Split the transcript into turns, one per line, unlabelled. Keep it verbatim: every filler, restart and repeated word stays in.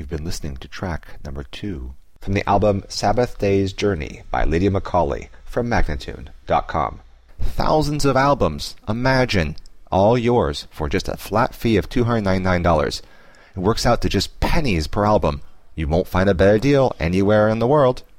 You've been listening to track number two from the album Sabbath Day's Journey by Lydia Macaulay from Magnatune dot com. Thousands of albums, imagine, all yours for just a flat fee of two hundred ninety-nine dollars. It works out to just pennies per album. You won't find a better deal anywhere in the world.